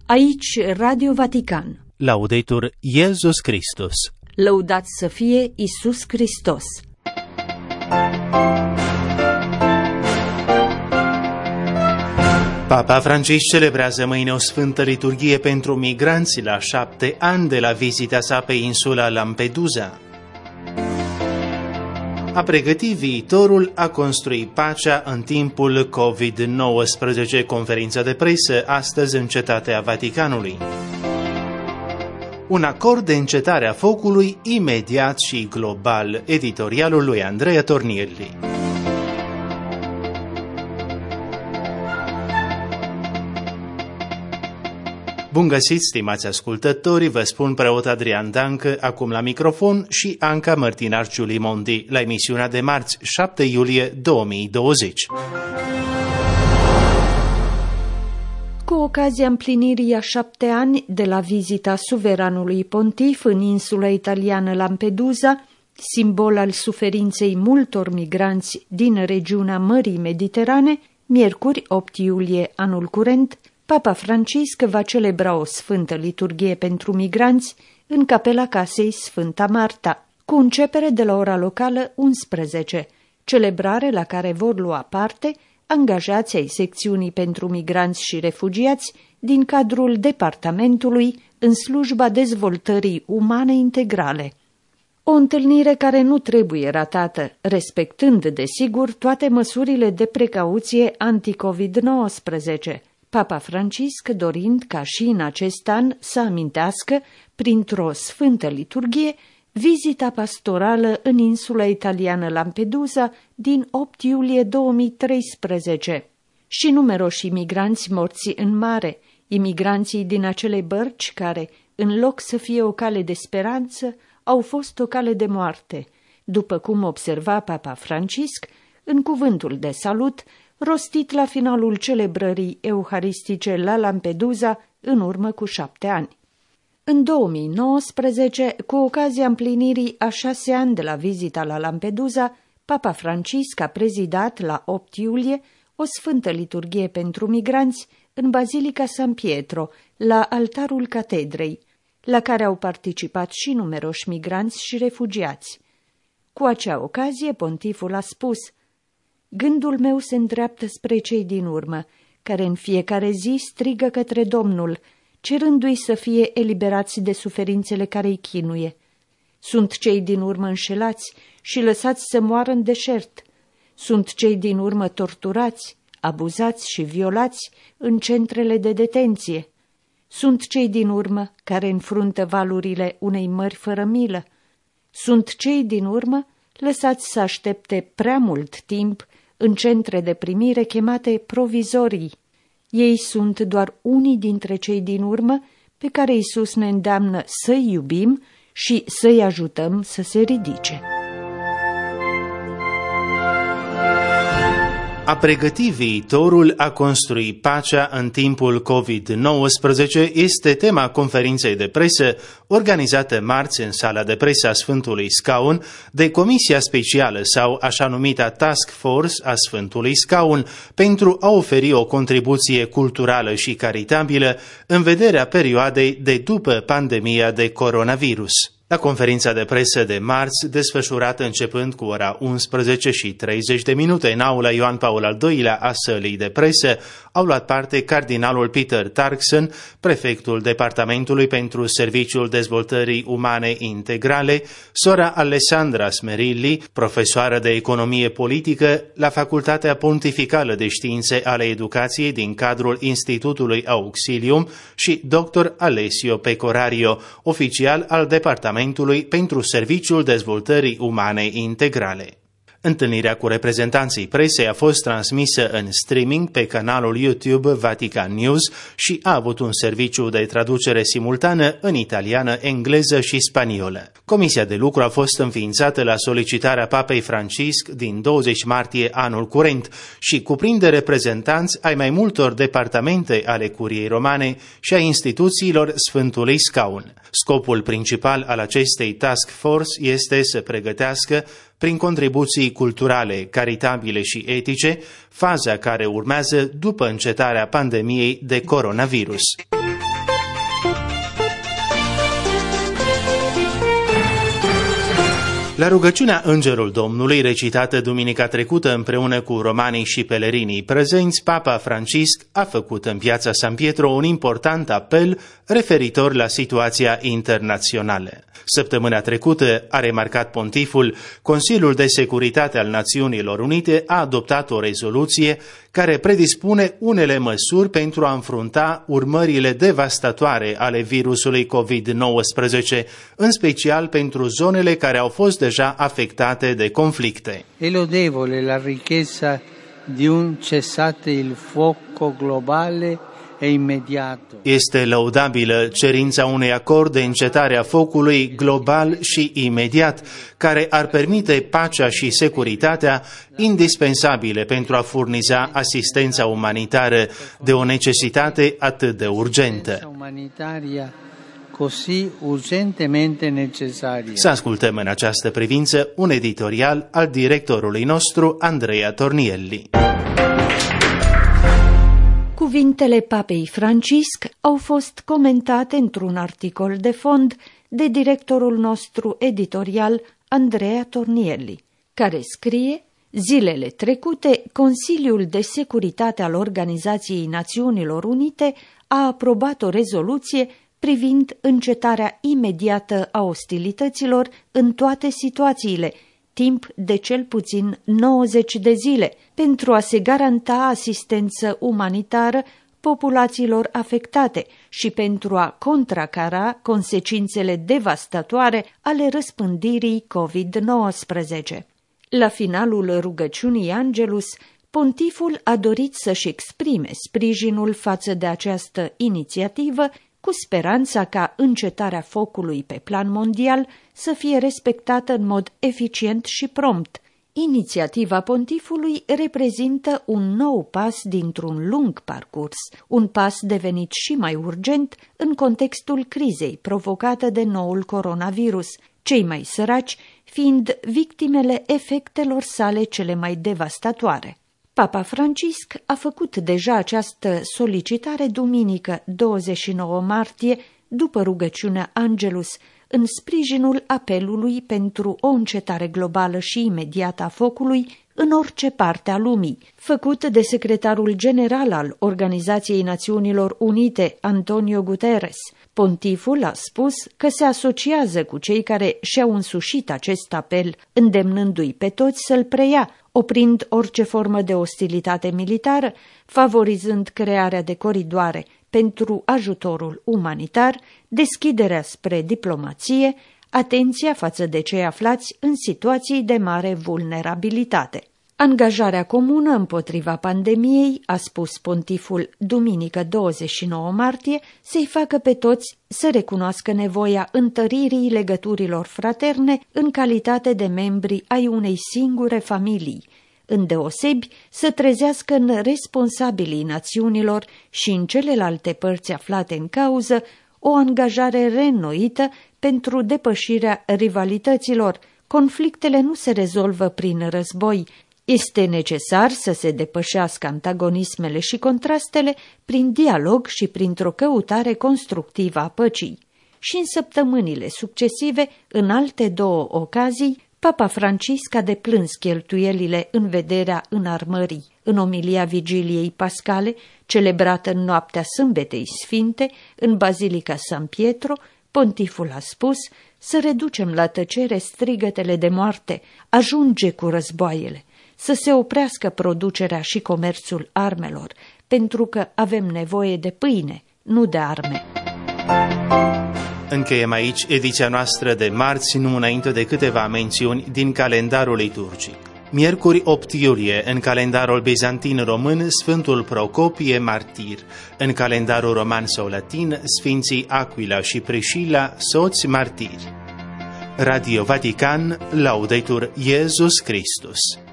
Aici Radio Vatican. Laudetur Iesus Christus. Lăudat să fie Iisus Hristos. Papa Francisc celebrează mâine o sfântă liturghie pentru migranți la 7 ani de la vizita sa pe insula Lampedusa. A pregăti viitorul, a construi pacea în timpul COVID-19, conferință de presă astăzi în Cetatea Vaticanului. Un acord de încetare a focului imediat și global, editorialul lui Andrea Tornielli. Bun găsit, stimați ascultători, vă spun preot Adrian Dancă, acum la microfon, și Anca Mărtinar Giulimondi, la emisiunea de marți, 7 iulie 2020. Cu ocazia împlinirii a 7 ani de la vizita suveranului pontif în insula italiană Lampedusa, simbol al suferinței multor migranți din regiunea Mării Mediterane, miercuri 8 iulie anul curent, Papa Francisc va celebra o sfântă liturghie pentru migranți în capela casei Sfânta Marta, cu începere de la ora locală 11, celebrare la care vor lua parte angajați ai secțiunii pentru migranți și refugiați din cadrul departamentului în slujba dezvoltării umane integrale. O întâlnire care nu trebuie ratată, respectând, desigur, toate măsurile de precauție anti-COVID-19, Papa Francisc dorind ca și în acest an să amintească, printr-o sfântă liturghie, vizita pastorală în insula italiană Lampedusa din 8 iulie 2013 și numeroși migranți morți în mare, imigranții din acele bărci care, în loc să fie o cale de speranță, au fost o cale de moarte, după cum observa Papa Francisc în cuvântul de salut rostit la finalul celebrării euharistice la Lampedusa în urmă cu 7 ani. În 2019, cu ocazia împlinirii a 6 ani de la vizita la Lampedusa, Papa Francisc a prezidat la 8 iulie o sfântă liturghie pentru migranți în Bazilica San Pietro, la altarul catedrei, la care au participat și numeroși migranți și refugiați. Cu acea ocazie, pontiful a spus: "Gândul meu se îndreaptă spre cei din urmă, care în fiecare zi strigă către Domnul, cerându-i să fie eliberați de suferințele care îi chinuie. Sunt cei din urmă înșelați și lăsați să moară în deșert. Sunt cei din urmă torturați, abuzați și violați în centrele de detenție. Sunt cei din urmă care înfruntă valurile unei mări fără milă. Sunt cei din urmă lăsați să aștepte prea mult timp în centre de primire chemate provizorii. Ei sunt doar unii dintre cei din urmă pe care Iisus ne îndeamnă să-i iubim și să-i ajutăm să se ridice." A pregăti viitorul, a construi pacea în timpul COVID-19 este tema conferinței de presă organizată marți în sala de presă a Sfântului Scaun de Comisia Specială sau așa numita Task Force a Sfântului Scaun pentru a oferi o contribuție culturală și caritabilă în vederea perioadei de după pandemia de coronavirus. La conferința de presă de marți, desfășurată începând cu ora 11:30 în aula Ioan Paul al II-lea a sălii de presă, au luat parte cardinalul Peter Turkson, prefectul Departamentului pentru Serviciul Dezvoltării Umane Integrale, sora Alessandra Smerilli, profesoară de economie politică la Facultatea Pontificală de Științe ale Educației din cadrul Institutului Auxilium și dr. Alessio Pecorario, oficial al Departamentului pentru Serviciul Dezvoltării Umane Integrale. Întâlnirea cu reprezentanții presei a fost transmisă în streaming pe canalul YouTube Vatican News și a avut un serviciu de traducere simultană în italiană, engleză și spaniolă. Comisia de lucru a fost înființată la solicitarea Papei Francisc din 20 martie anul curent și cuprinde reprezentanți ai mai multor departamente ale Curiei Romane și a instituțiilor Sfântului Scaun. Scopul principal al acestei task force este să pregătească prin contribuții culturale, caritabile și etice, faza care urmează după încetarea pandemiei de coronavirus. La rugăciunea Îngerul Domnului, recitată duminica trecută împreună cu romanii și pelerinii prezenți, Papa Francisc a făcut în piața San Pietro un important apel referitor la situația internațională. Săptămâna trecută, a remarcat pontiful, Consiliul de Securitate al Națiunilor Unite a adoptat o rezoluție care predispune unele măsuri pentru a înfrunta urmările devastatoare ale virusului COVID-19, în special pentru zonele care au fost deja afectate de conflicte. E lodevole la richiesta di un cessate il fuoco globale e immediato. Este lăudabilă cerința unui acord de încetare a focului global și imediat, care ar permite pacea și securitatea indispensabile pentru a furniza asistența umanitară de o necesitate atât de urgentă. Così urgentemente necessaria. Să ascultăm în această privință un editorial al directorului nostru, Andrea Tornielli. Cuvintele Papei Francisc au fost comentate într-un articol de fond de directorul nostru editorial, Andrea Tornielli, care scrie: zilele trecute, Consiliul de Securitate al Organizației Națiunilor Unite a aprobat o rezoluție privind încetarea imediată a ostilităților în toate situațiile, timp de cel puțin 90 de zile, pentru a se garanta asistență umanitară populațiilor afectate și pentru a contracara consecințele devastatoare ale răspândirii COVID-19. La finalul rugăciunii Angelus, pontiful a dorit să-și exprime sprijinul față de această inițiativă, cu speranța ca încetarea focului pe plan mondial să fie respectată în mod eficient și prompt. Inițiativa pontifului reprezintă un nou pas dintr-un lung parcurs, un pas devenit și mai urgent în contextul crizei provocată de noul coronavirus, cei mai săraci fiind victimele efectelor sale cele mai devastatoare. Papa Francisc a făcut deja această solicitare duminică 29 martie, după rugăciunea Angelus, în sprijinul apelului pentru o încetare globală și imediată a focului în orice parte a lumii, făcut de secretarul general al Organizației Națiunilor Unite, Antonio Guterres. Pontiful a spus că se asociază cu cei care și-au însușit acest apel, îndemnându-i pe toți să-l preia, oprind orice formă de ostilitate militară, favorizând crearea de coridoare pentru ajutorul umanitar, deschiderea spre diplomație, atenția față de cei aflați în situații de mare vulnerabilitate. Angajarea comună împotriva pandemiei, a spus pontiful duminică 29 martie, să-i facă pe toți să recunoască nevoia întăririi legăturilor fraterne în calitate de membri ai unei singure familii, îndeosebi să trezească în responsabilii națiunilor și în celelalte părți aflate în cauză o angajare reînnoită pentru depășirea rivalităților. Conflictele nu se rezolvă prin război. Este necesar să se depășească antagonismele și contrastele prin dialog și printr-o căutare constructivă a păcii. Și în săptămânile succesive, în alte două ocazii, Papa Francisc a deplâns cheltuielile în vederea înarmării. În omilia Vigiliei Pascale, celebrată în noaptea Sâmbetei Sfinte, în Bazilica San Pietro, pontiful a spus să reducem la tăcere strigătele de moarte, ajunge cu războaiele, să se oprească producerea și comerțul armelor, pentru că avem nevoie de pâine, nu de arme. Încheiem aici ediția noastră de marți, nu înainte de câteva mențiuni din calendarul liturgic. Miercuri 8 iulie, în calendarul bizantin român, Sfântul Procopie martir. În calendarul roman sau latin, Sfinții Aquila și Priscilla, soți martiri. Radio Vatican, Laudetur Iesus Christus.